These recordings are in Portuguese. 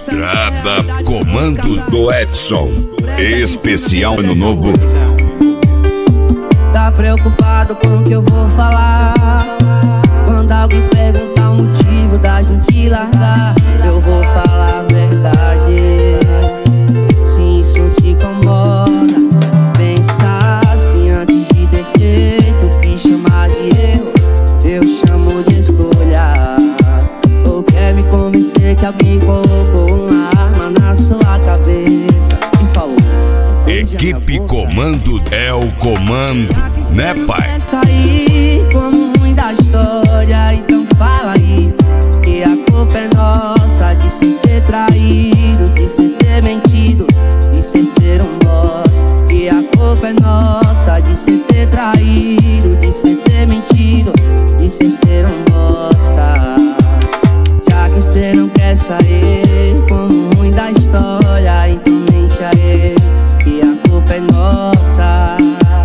Estrada Comando do Edson. Especial Ano Novo. Tá preocupado com o que eu vou falar? Quando alguém perguntar o motivo da gente largar, eu vou falar a verdade. Se isso te incomoda, pensa assim antes de ter feito o que chamar de erro, eu chamo de escolha. Ou quer me convencer que alguém colocou uma arma na sua cabeça e falou: Equipe Comando é o comando, né, pai? Sair como ruim da história, então fala aí que a culpa é nossa de cê ter traído, de cê ter mentido, de cê ser um boss. Que a culpa é nossa de cê ter traído, de cê ter mentido, de cê ser um bosta. Já que cê não quer sair como ruim da história, então mente a ele que a culpa é nossa.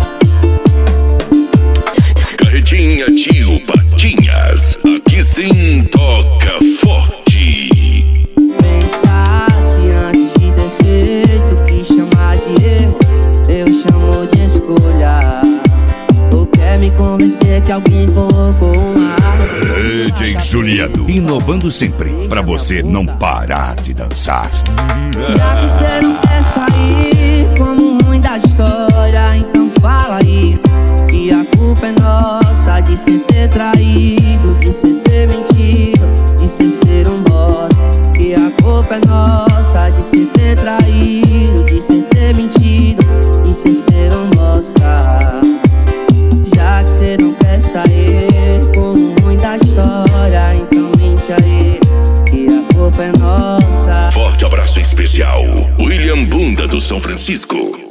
Carretinha Tio Patinhas, aqui sim toca forte. Pensasse antes de ter feito o que chamar de erro, eu chamo de escolha. Ou quer me convencer que alguém colocou uma arma? DJ Juliano, inovando sempre, pra você não parar de dançar. Já que cê não quer sair como ruim da história, então fala aí que a culpa é nossa de cê ter traído, de cê ter mentido, de cê ser um boss. Que a culpa é nossa de cê ter traído, de cê ter mentido, de cê ser um bosta. Já que cê não quer sair como ruim da história, então mente aí que a culpa é nossa. Forte abraço especial, William Bunda do São Francisco.